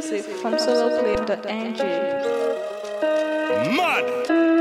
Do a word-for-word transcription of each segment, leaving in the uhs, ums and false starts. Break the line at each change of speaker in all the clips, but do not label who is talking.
Exclusive from soloclip dot n g.
Mud.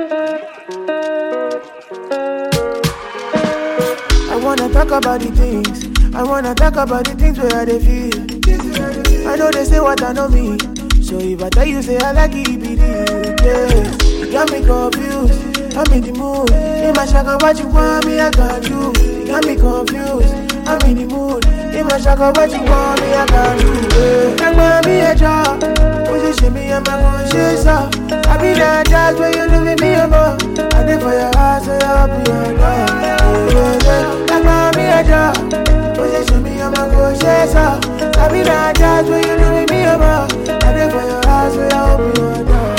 I wanna talk about the things. I wanna talk about the things where they feel. I know they say what I know me. So if I tell you, say I like it, be the yeah. You got me confused. I'm in the mood. In my shaka, what you want me, I can't do. You got me confused. I'm in the mood. In my shaka, what you want me, I can't do. Like yeah. Me a job. Position me, I'm gonna chase up. I be that jazz where you look at me, I'm up. I did for your heart, so you'll be your love. Like me a job. Position me, I'm gonna chase up. I be that jazz where you look at me, I'm up. I did for your heart, so you'll be your love.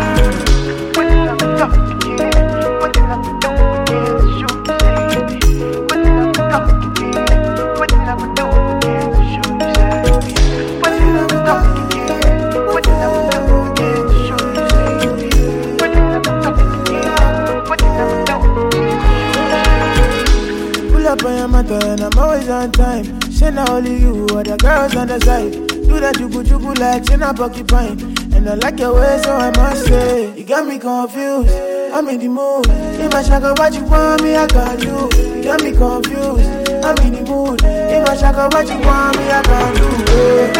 Up on your matter and I'm always on time. Say not only you, other girls on the side. Do that jugu jugu like say not porcupine. And I like your way, so I must say you got me confused. I'm in the mood. In my shaka, what you want me, I can't do. You got me confused. I'm in the mood. In my shaka, what you want me, I can't do.